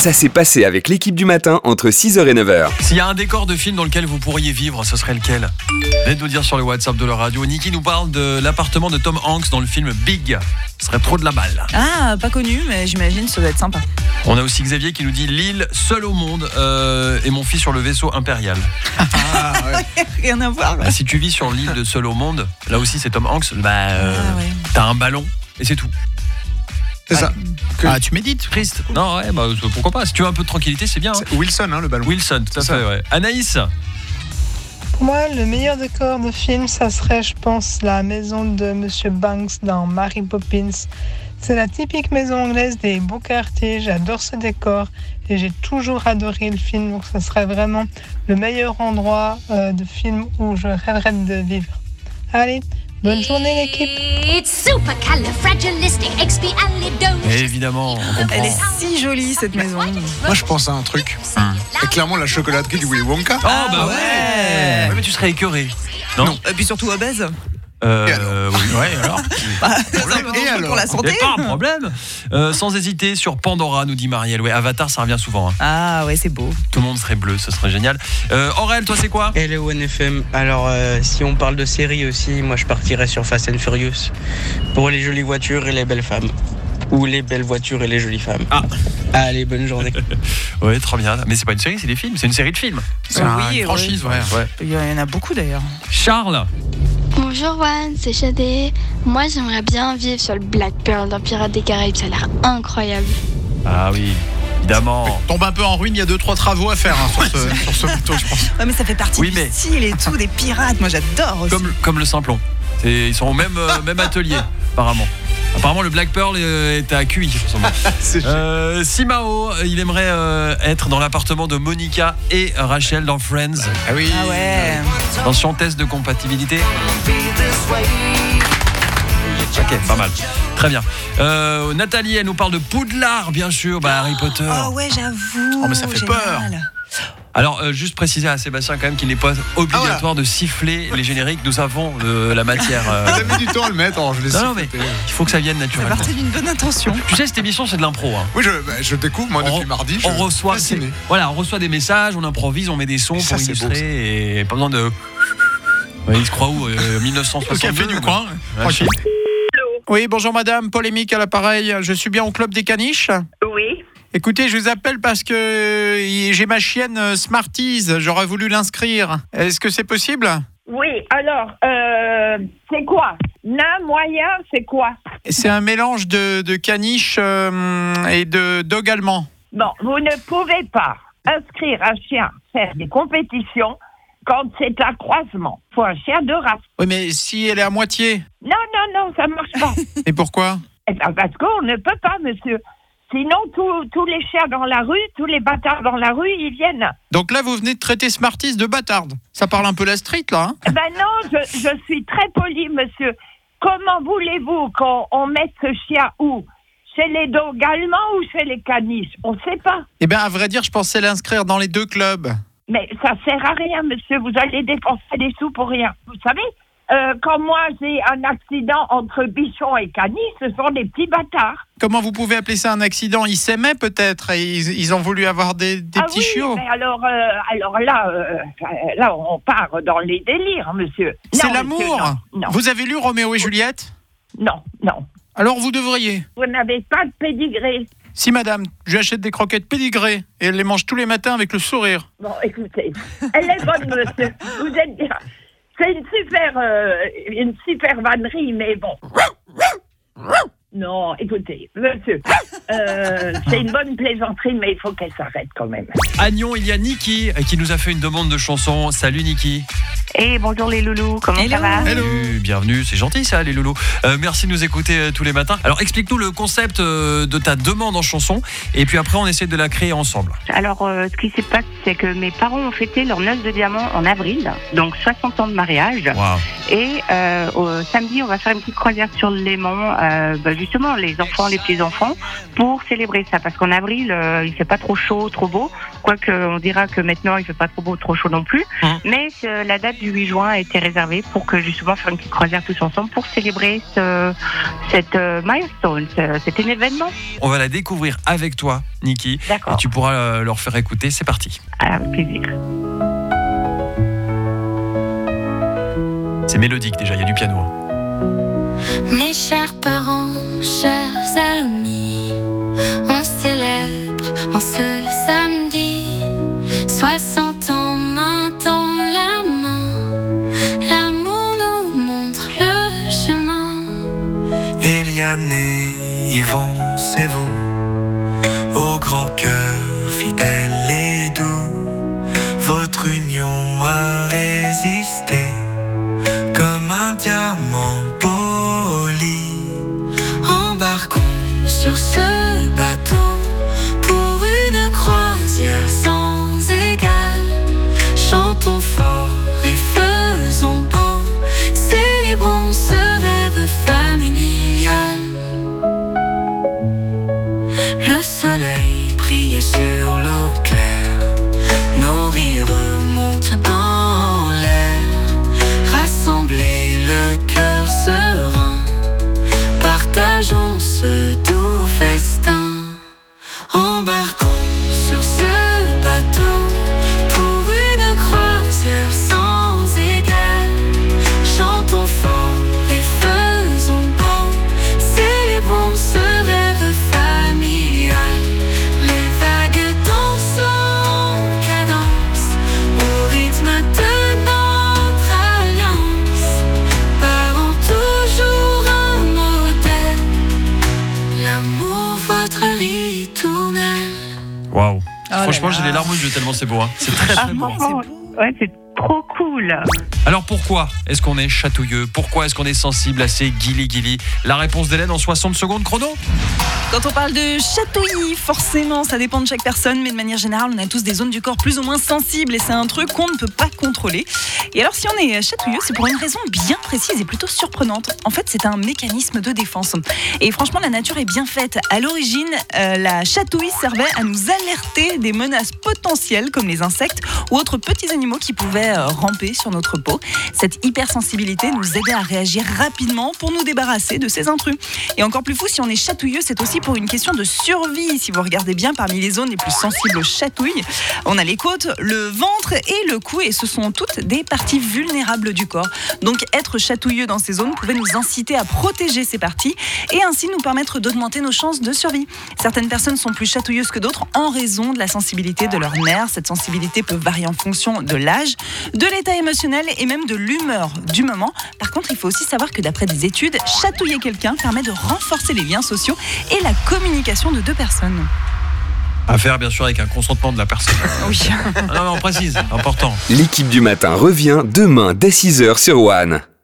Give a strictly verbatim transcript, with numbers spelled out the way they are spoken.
Ça s'est passé avec l'équipe du matin entre six heures et neuf heures. S'il y a un décor de film dans lequel vous pourriez vivre, ce serait lequel ? Venez de nous dire sur le WhatsApp de la radio. Niki nous parle de l'appartement de Tom Hanks dans le film Big. Ce serait trop de la balle. Ah, pas connu, mais j'imagine ça doit être sympa. On a aussi Xavier qui nous dit l'île seule au monde euh, et mon fils sur le vaisseau impérial. Ah, ouais. Rien à voir. Bah, si tu vis sur l'île de seul au monde, là aussi c'est Tom Hanks, bah, euh, ah, ouais. T'as un ballon et c'est tout. C'est ça. Que... Ah, tu médites, triste. Non, ouais, bah, pourquoi pas. Si tu veux un peu de tranquillité, c'est bien. Hein. C'est Wilson, hein, le ballon. Wilson, tout à fait, ouais. Anaïs. Pour moi, le meilleur décor de film, ça serait, je pense, la maison de Monsieur Banks dans Mary Poppins. C'est la typique maison anglaise des beaux quartiers. J'adore ce décor et j'ai toujours adoré le film. Donc, ça serait vraiment le meilleur endroit euh, de film où je rêverais de vivre. Allez, bonne journée l'équipe. Et évidemment, on comprend. Elle est si jolie cette maison. Moi je pense à un truc. Hum. Et clairement la chocolaterie du Willy Wonka. Oh bah ouais, ouais. ouais mais tu serais écœuré. Non, non. Et puis surtout obèse. Euh, euh, oui, ouais, alors. Bah, et alors pour la santé. Pas un problème. Euh, sans hésiter sur Pandora, nous dit Marielle. Ouais, Avatar, ça revient souvent. Hein. Ah ouais, c'est beau. Tout le monde serait bleu, ce serait génial. Euh, Aurel, toi, c'est quoi ? Hello N F M. Alors, euh, si on parle de série aussi, moi, je partirais sur Fast and Furious pour les jolies voitures et les belles femmes. Ou les belles voitures et les jolies femmes. Ah. Allez, bonne journée. Ouais, trop bien. Mais c'est pas une série, c'est des films. C'est une série de films. C'est oui, un, une franchise, oui. ouais. ouais. Il y en a beaucoup d'ailleurs. Charles. Bonjour Juan, c'est Shadé. Moi j'aimerais bien vivre sur le Black Pearl dans Pirates des Caraïbes, ça a l'air incroyable. Ah oui, évidemment. Tombe un peu en ruine, il y a deux trois travaux à faire hein, sur, ce, sur ce bateau, je pense. Ouais, mais ça fait partie oui, du mais... style et tout, des pirates, moi j'adore aussi. Comme, comme le Simplon. C'est, ils sont au même, euh, même atelier, apparemment. Apparemment, le Black Pearl est à Q I. euh, Simao, il aimerait euh, être dans l'appartement de Monica et Rachel dans Friends. Ah oui. Ah ouais. Attention, test de compatibilité. Ok, pas mal. Très bien. Euh, Nathalie, elle nous parle de Poudlard, bien sûr. Bah, Harry Potter. Oh ouais, j'avoue. Oh, mais ça fait génial. peur. Alors, euh, juste préciser à Sébastien quand même qu'il n'est pas obligatoire ah, voilà. de siffler les génériques. Nous avons euh, la matière. Euh... Vous avez du temps à le mettre, alors je l'ai Non, non, mais il faut que ça vienne naturellement. Ça partait d'une bonne intention. Tu sais, cette émission, c'est de l'impro. Hein. Oui, je, bah, je découvre, moi, depuis on, mardi. Je on reçoit, voilà, on reçoit des messages, on improvise, on met des sons et pour ça, illustrer. Et pas besoin de. Ouais, il se croit où euh, mille neuf cent soixante-deux. Au café du coin. Tranquille. Oui, bonjour madame, polémique à l'appareil. Je suis bien au club des caniches ? Oui. Écoutez, je vous appelle parce que j'ai ma chienne Smarties, j'aurais voulu l'inscrire. Est-ce que c'est possible ? Oui, alors, euh, c'est quoi ? Nain, moyen, c'est quoi ? C'est un mélange de, de caniche euh, et de dog allemand. Bon, vous ne pouvez pas inscrire un chien faire des compétitions quand c'est un croisement. Il faut un chien de race. Oui, mais si elle est à moitié ? Non, non, non, ça ne marche pas. Et pourquoi ? Eh ben parce qu'on ne peut pas, monsieur. Sinon, tous, tous les chiens dans la rue, tous les bâtards dans la rue, ils viennent. Donc là, vous venez de traiter Smarties de bâtarde. Ça parle un peu la street, là. Hein ? Eh ben non, je, je suis très poli, monsieur. Comment voulez-vous qu'on on mette ce chien où ? Chez les dogs allemands ou chez les caniches ? On ne sait pas. Eh bien, à vrai dire, je pensais l'inscrire dans les deux clubs. Mais ça sert à rien, monsieur. Vous allez dépenser des sous pour rien. Vous savez, euh, quand moi j'ai un accident entre bichon et caniche, ce sont des petits bâtards. Comment vous pouvez appeler ça un accident ? Ils s'aimaient peut-être et ils, ils ont voulu avoir des, des ah petits oui, chiots. Mais alors, euh, alors là, euh, là, on part dans les délires, monsieur. C'est non, l'amour. monsieur, non, non. Vous avez lu Roméo et Juliette ? Non, non. Alors vous devriez. Vous n'avez pas de pédigré. Si madame, je lui achète des croquettes pédigrées et elle les mange tous les matins avec le sourire. Bon, écoutez, elle est bonne, monsieur. Vous êtes bien. C'est une super, euh, une super vannerie, mais bon. Non, écoutez, monsieur, euh, c'est une bonne plaisanterie, mais il faut qu'elle s'arrête quand même. À Nyon, il y a Niki qui nous a fait une demande de chanson. Salut Niki. Et hey, bonjour les loulous, comment Hello. ça va ? Hello. Bienvenue, c'est gentil ça les loulous. Euh, merci de nous écouter euh, tous les matins. Alors explique-nous le concept euh, de ta demande en chanson et puis après on essaie de la créer ensemble. Alors euh, ce qui s'est passé, c'est que mes parents ont fêté leur noce de diamant en avril, donc soixante ans de mariage. Wow. Et euh, au samedi, on va faire une petite croisière sur le Léman, euh, bah, justement les enfants, les petits-enfants, pour célébrer ça. Parce qu'en avril, euh, il fait pas trop chaud, trop beau. Quoique, on dira que maintenant, il fait pas trop beau, trop chaud non plus. Mmh. Mais euh, la date du huit juin a été réservée pour que justement faire une petite croisière tous ensemble pour célébrer ce, cette euh, milestone, ce, cet événement. On va la découvrir avec toi, Niki. D'accord. Et tu pourras euh, leur faire écouter. C'est parti. Avec plaisir. C'est mélodique déjà, il y a du piano. Mes chers parents, chers amis, on célèbre en ce samedi soixante ans main dans la main. L'amour nous montre le chemin. Eliane et Yvon, c'est vous, au grand cœur fidèle et doux. Votre union a résisté comme un diamant poli. Embarquons sur ce bateau pour une croisière sans égal. Chantons fort et faisons beau, célébrons ce rêve familial. Le soleil brille sur l'eau claire, nos rires montent dans l'air. Rassemblés, le cœur serein, partageons ce doux festin. Embarquons sur ce bateau pour une croisière sans égal. Chantons fort et faisons beau, célébrons ce rêve familial. Les vagues dansent en cadence au rythme de notre alliance, parents toujours un modèle. L'amour, votre ritournelle. Waouh. Oh Franchement, là là. j'ai les larmes aux yeux tellement c'est beau. Hein. C'est très très beau. Ah, ouais, c'est trop cool. Alors pourquoi est-ce qu'on est chatouilleux? Pourquoi est-ce qu'on est sensible à ces guili-guili? La réponse d'Hélène en soixante secondes chrono. Quand on parle de chatouillis, forcément, ça dépend de chaque personne, mais de manière générale, on a tous des zones du corps plus ou moins sensibles et c'est un truc qu'on ne peut pas contrôler. Et alors, si on est chatouilleux, c'est pour une raison bien précise et plutôt surprenante. En fait, c'est un mécanisme de défense. Et franchement, la nature est bien faite. À l'origine, euh, la chatouille servait à nous alerter des menaces potentielles comme les insectes ou autres petits animaux qui pouvaient euh, ramper sur notre peau. Cette hypersensibilité nous aidait à réagir rapidement pour nous débarrasser de ces intrus. Et encore plus fou, si on est chatouilleux, c'est aussi pour une question de survie. Si vous regardez bien, parmi les zones les plus sensibles aux chatouilles, on a les côtes, le ventre et le cou, et ce sont toutes des parties vulnérables du corps. Donc être chatouilleux dans ces zones pouvait nous inciter à protéger ces parties et ainsi nous permettre d'augmenter nos chances de survie. Certaines personnes sont plus chatouilleuses que d'autres en raison de la sensibilité de leurs nerfs. Cette sensibilité peut varier en fonction de l'âge, de l'état émotionnel et même de l'humeur du moment. Par contre, il faut aussi savoir que d'après des études, chatouiller quelqu'un permet de renforcer les liens sociaux et la communication de deux personnes. À faire bien sûr avec un consentement de la personne. Oui. Non, non, on précise, important. L'équipe du matin revient demain dès six heures sur One.